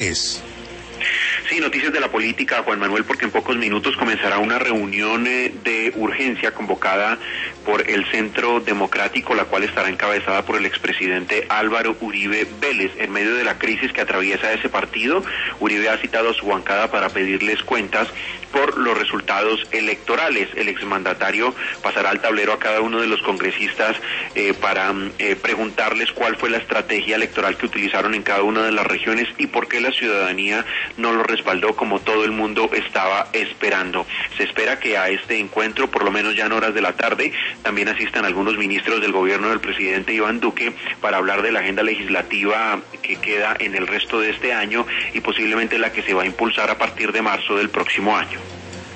es. Sí, noticias de la política, Juan Manuel, porque en pocos minutos comenzará una reunión de urgencia convocada por el Centro Democrático, la cual estará encabezada por el expresidente Álvaro Uribe Vélez. En medio de la crisis que atraviesa ese partido, Uribe ha citado a su bancada para pedirles cuentas por los resultados electorales. El exmandatario pasará al tablero a cada uno de los congresistas para preguntarles cuál fue la estrategia electoral que utilizaron en cada una de las regiones y por qué la ciudadanía no lo respaldó como todo el mundo estaba esperando. Se espera que a este encuentro, por lo menos ya en horas de la tarde, también asistan algunos ministros del gobierno del presidente Iván Duque para hablar de la agenda legislativa que queda en el resto de este año y posiblemente la que se va a impulsar a partir de marzo del próximo año.